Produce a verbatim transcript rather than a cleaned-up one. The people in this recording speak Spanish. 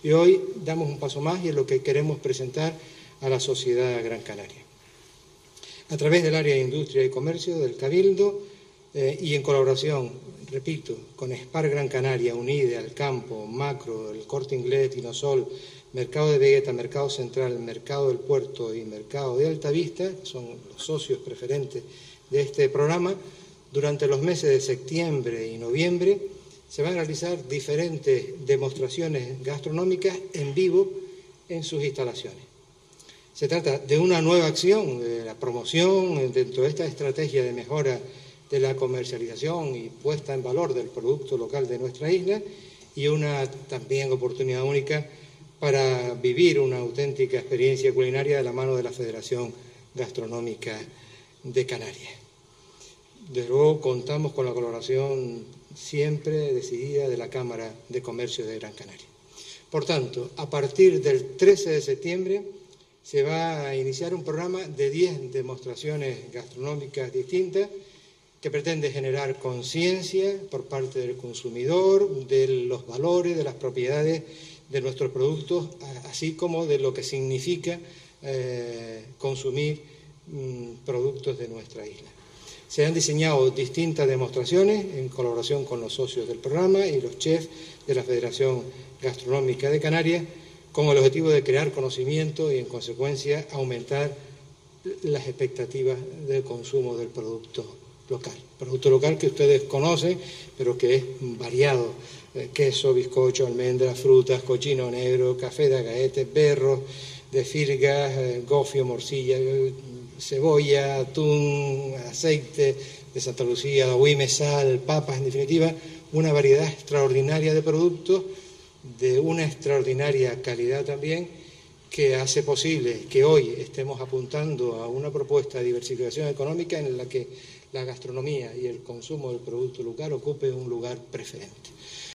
Y hoy damos un paso más y es lo que queremos presentar a la sociedad gran canaria. A través del área de Industria y Comercio del Cabildo eh, y en colaboración, repito, con SPAR Gran Canaria, UNIDE, Alcampo, Macro, el Corte Inglés, Tinosol, Mercado de Vegeta, Mercado Central, Mercado del Puerto y Mercado de Altavista, son los socios preferentes de este programa. Durante los meses de septiembre y noviembre se van a realizar diferentes demostraciones gastronómicas en vivo en sus instalaciones. Se trata de una nueva acción, de la promoción dentro de esta estrategia de mejora de la comercialización y puesta en valor del producto local de nuestra isla, y una también oportunidad única para vivir una auténtica experiencia culinaria de la mano de la Federación Gastronómica de Canarias. Desde luego contamos con la colaboración siempre decidida de la Cámara de Comercio de Gran Canaria. Por tanto, a partir del trece de septiembre se va a iniciar un programa de diez demostraciones gastronómicas distintas que pretende generar conciencia por parte del consumidor de los valores, de las propiedades de nuestros productos, así como de lo que significa eh, consumir mm, productos de nuestra isla. Se han diseñado distintas demostraciones en colaboración con los socios del programa y los chefs de la Federación Gastronómica de Canarias, con el objetivo de crear conocimiento y, en consecuencia, aumentar las expectativas del consumo del producto local. Producto local que ustedes conocen, pero que es variado. Eh, queso, bizcocho, almendras, frutas, cochino negro, café de agaete, berros, de firgas, eh, gofio, morcilla, eh, cebolla, atún, aceite de Santa Lucía, agüime, sal, papas, en definitiva, una variedad extraordinaria de productos, de una extraordinaria calidad también, que hace posible que hoy estemos apuntando a una propuesta de diversificación económica en la que la gastronomía y el consumo del producto local ocupe un lugar preferente.